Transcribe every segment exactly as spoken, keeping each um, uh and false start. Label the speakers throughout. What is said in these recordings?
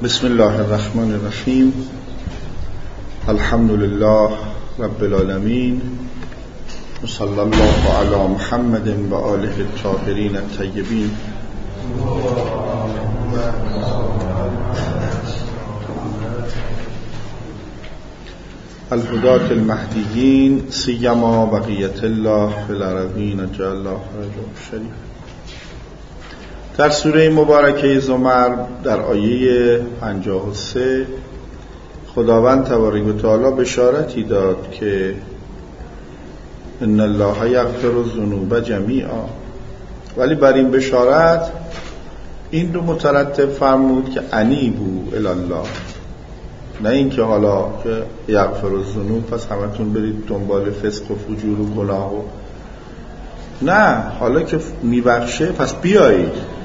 Speaker 1: بسم الله الرحمن الرحیم. الحمد لله رب العالمین و صلی الله علی محمد و آله الطاهرین الطیبین. الهداة المهدیین سیما بقیت الله فی الارضین جل الله رجل شریف. در سوره مبارکه زمر در آیه پنجاه و سه خداوند تبارک و تعالی بشارتی داد که ان الله یغفر الذنوب جمیعا، ولی بر این بشارت این رو مترتب فرمود که انیبوا الی الله، نه اینکه حالا که یغفر الذنوب پس همتون برید دنبال فسق و فجور و گناه و نه، حالا که میبخشه پس بیایید.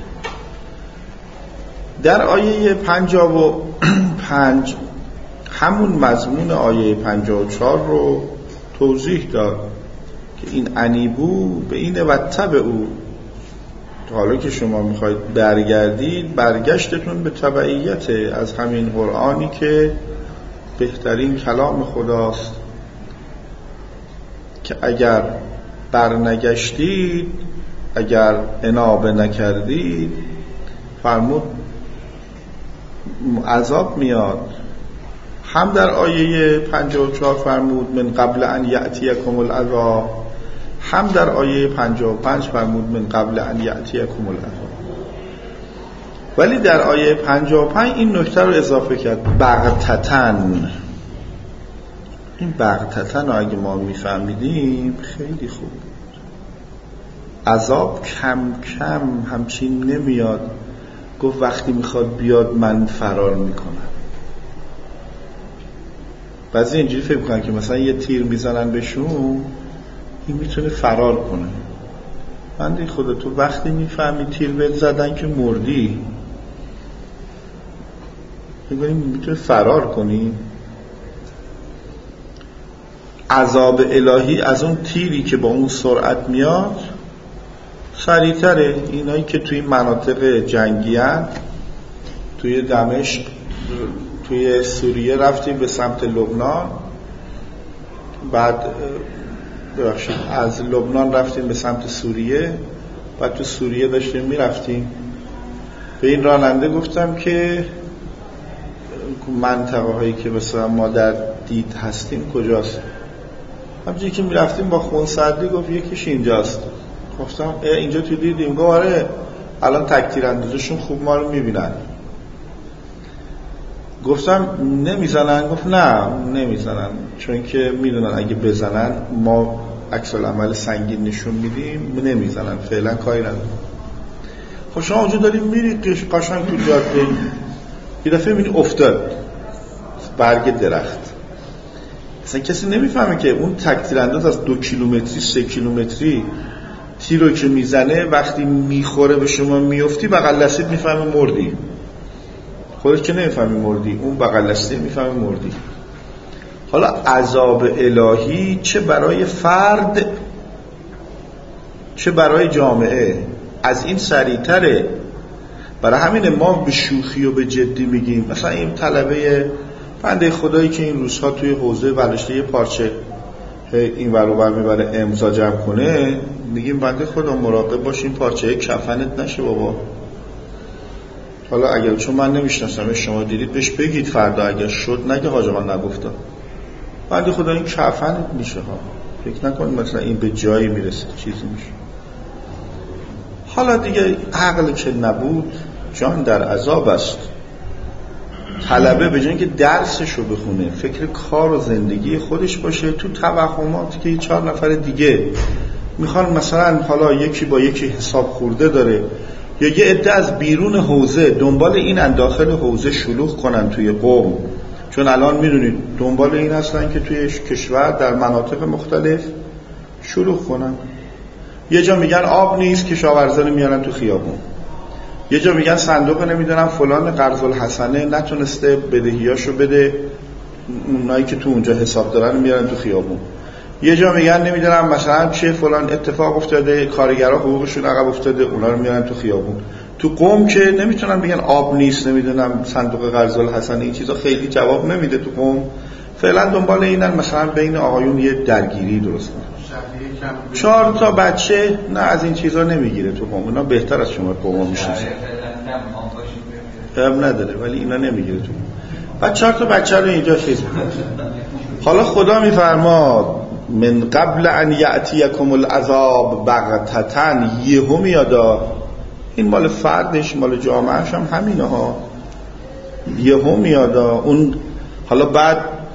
Speaker 1: در آیه پنجاه و پنج همون مضمون آیه پنجاه و چهار رو توضیح داد که این انیبو به این وتبع او، حالا که شما میخواید برگردید برگشتتون به تبعیت از همین قرآنی که بهترین کلام خداست، که اگر برنگشتید، اگر انابه نکردید فرمود عذاب میاد. هم در آیه پنجاه و چهار فرمود من قبل ان یأتیکم العذاب، هم در آیه پنجاه و پنج فرمود من قبل ان یأتیکم العذاب. ولی در آیه پنجاه و پنج این نکته رو اضافه کرد، بغتتن. این بغتتن رو اگه ما میفهمیدیم خیلی خوب. عذاب کم کم همچین نمیاد، گفت وقتی میخواد بیاد من فرار میکنم. بعضی اینجوری فکر کنن که مثلا یه تیر میزنن بهشون این میتونه فرار کنه. بنده خدا تو وقتی میفهمی تیر بهت زدن که مردی، میگونی میتونه فرار کنی. عذاب الهی از اون تیری که با اون سرعت میاد سریع‌تره. اینایی که توی مناطق جنگی هستند، توی دمشق، توی سوریه رفتیم به سمت لبنان، بعد ببخشید از لبنان رفتیم به سمت سوریه، بعد تو سوریه داشتیم میرفتیم. به این راننده گفتم که منطقه هایی که مثلا ما در دید هستیم کجاست؟ همچنین که میرفتیم با خونسردی گفت یکیش اینجاست. گفتم اینجا تو دیدیم؟ گفت آره الان تک تیراندازشون خوب ما رو میبینن. گفتم نمیزنن؟ گفت نه نمیزنن، چون که میدونن اگه بزنن ما عکس العمل سنگین نشون میدیم، نمیزنن، فعلا کاری ندارن. خب شما اونجا داریم میرید قشنگ تو جاده، یه دفعه میبینی افتاد برگ درخت. اصلا کسی نمیفهمه که اون تک تیرانداز از دو کیلومتری سه کیلومتری تیر رو که میزنه وقتی میخوره به شما میفتی بغل دستت میفهمه مردی. خودت که نمیفهمی مردی، اون بغل دسته میفهمه مردی. حالا عذاب الهی چه برای فرد چه برای جامعه از این سریع‌تره. برای همین ما به شوخی و به جدی میگیم مثلا این طلبه بنده خدایی که این روزها توی حوزه ورشته یه پارچه این ور و بر میبره امضا جمع کنه، میگیم بنده خدا مراقب باش این پارچه کفنت نشه بابا. حالا اگر چون من نمیشناسم شما دیدید بهش بگید فردا اگر شد نگه حاج آقا نگفتم. بنده خدا این کفنت میشه ها، فکر نکنید مثلا این به جایی میرسه چیزی میشه. حالا دیگه عقل که نبود جان در عذاب است. طلبه به جای اینکه درسشو بخونه فکر کار و زندگی خودش باشه، تو توهماتی که چهار نفر دیگه میخوان مثلا حالا یکی با یکی حساب خورده داره، یا یه عده از بیرون حوزه دنبال این انداخل حوزه شلوغ کنن توی قوم، چون الان میدونید دنبال این هستن که توی کشور در مناطق مختلف شلوغ کنن. یه جا میگن آب نیست کشاورزا رو میارن تو خیابون، یه جا میگن صندوق نمیدونم فلان قرض الحسنه نتونسته بدهیاشو بده، اونایی که تو اونجا حساب دارن میارن تو خیابون. یه جا میگن نمیدونم مثلا چه فلان اتفاق افتاده، کارگرها حقوقشون عقب افتاده، اونا رو میارن تو خیابون. تو قوم که نمیتونن بگن آب نیست، نمیدونم صندوق قرض الحسنه، این چیزا خیلی جواب نمیده تو قوم. فعلا دنبال اینن مثلا بین آقایون یه درگیری درست کنن. چهار تا بچه نه از این چیزا نمیگیره تو قوم، اونا بهتر از شما قوم میشن. هم نداره ولی اینا نمیگیره تو. بعد چهار تا بچه رو اینجا چیز میکنه. حالا خدا میفرما من قبل ان یأتیکم العذاب بغتة، یهو میادا. این مال فردش مال جامعهش هم همینه ها، یهو میادا. اون حالا بعد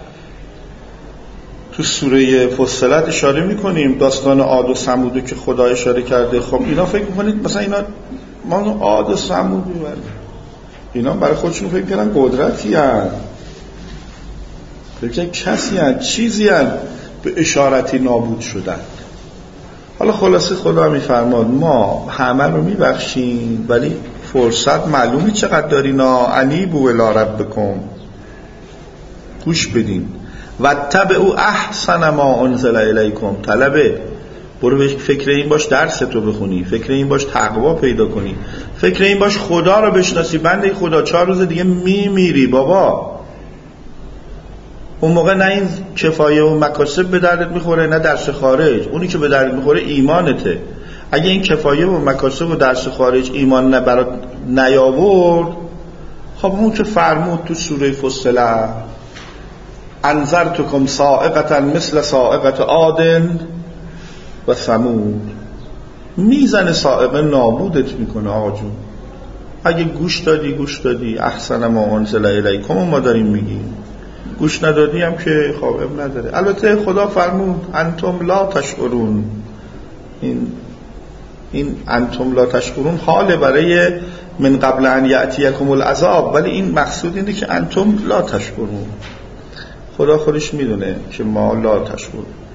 Speaker 1: تو سوره فصلت اشاره میکنیم داستان عاد و ثمود که خدا اشاره کرده. خب اینا فکر میکنید مثلا اینا ما عاد و ثمود میبریم، اینا برای خودشون فکر کردن قدرتی هست، فکر کردن کسی هست، چیزی هست، به اشارتی نابود شدن. حالا خلاصه خدا میفرماد ما همه رو میبخشیم ولی فرصت معلومی چقدر دارینا. انیبوا الی ربکم، گوش بدین. واتبعوا احسن ما انزل الیکم، طلبه برو بهش فکر این باش درس تو بخونی، فکر این باش تقوا پیدا کنی، فکر این باش خدا رو بشناسی. بنده خدا چهار روز دیگه میمیری بابا. اون موقع نه این کفایه و مکاسب به دردت میخوره نه درس خارج. اونی که به دردت میخوره ایمانته. اگه این کفایه و مکاسب و درس خارج ایمان برات نیاورد، خب اون که فرمود تو سوره فصلت انذرتکم صاعقة مثل صاعقة عاد و ثمود، میزنه صاعقه نابودت میکنه. آقا جون اگه گوش دادی گوش دادی احسن ما انزل الیکم ما داریم میگیم، گوش ندادی هم که خب اب نداره. البته خدا فرمود انتم لا تشعرون، این این انتم لا تشعرون حال برای من قبل ان یأتیکم العذاب، ولی این مقصود اینه که انتم لا تشعرون. خدا خودش میدونه که ما لا تشعرون.